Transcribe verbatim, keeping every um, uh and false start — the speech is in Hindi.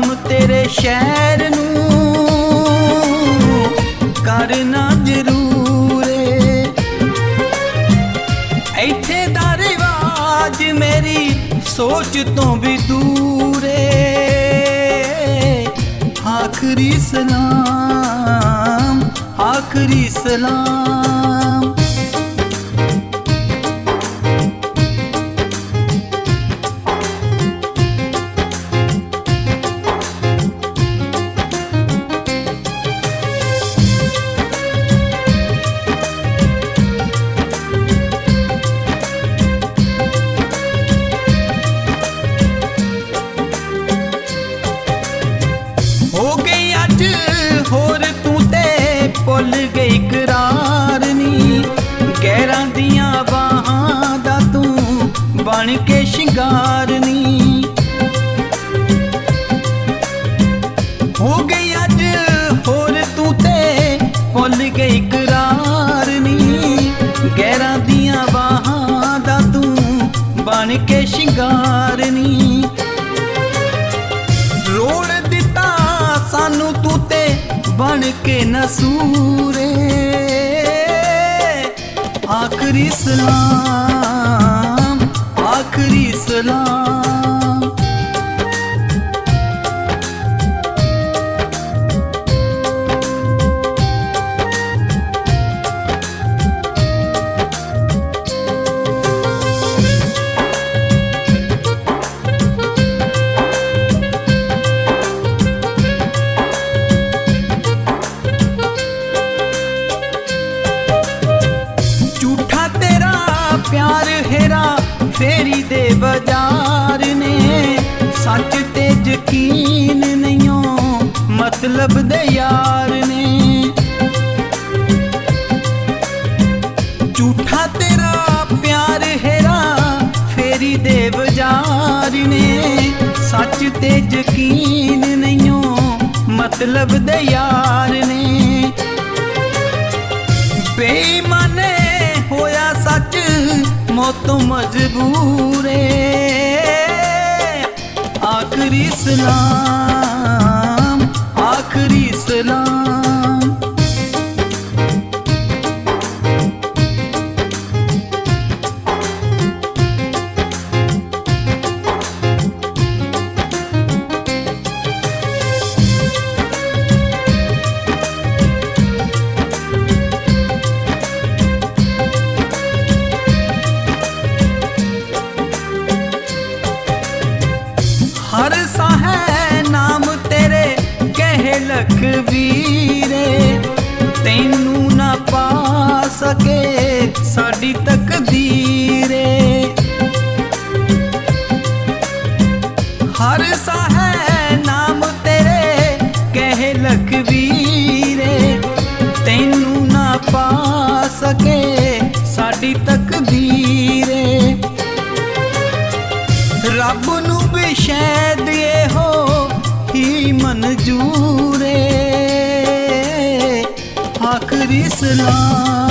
सलाम तेरे शहर नूं करना जरूर है। इत्थे दा रिवाज मेरी सोच तो भी दूर है। आखिरी सलाम आखिरी सलाम। हो गई अज होर तू ते भुल गई करार नी। गैरां दियां बाहां दा तू बन के शिंगार नी। हो गई अज होर तू ते भुल गई करार नी। गैरां दियां बाहां दा तू बन के शिंगार नी। रोड़ दिता सानू तू ते बन के नसूरे। आखिरी सलाम आखिरी सलाम। प्यार हेरा फेरी दे बाजार ने। सच ते यकीन नहीं मतलब दे यार ने। झूठा तेरा प्यार हेरा फेरी दे बाजार ने। सच ते यकीन नहीं मतलब दे यार ने। बेईमाने होया सच मौतों मजबूर है। आखिरी सलाम आखिरी सलाम। हर सा है नाम तेरे कहे लखवीरे। तैनू ना पा सके साडी तकदीरे। हर सा है नाम तेरे कहे लखवीरे। तैनू ना पा सके साडी तकदीरे। रब नू भी शायद ये हो ही मंजूर है। आखिरी सलाम।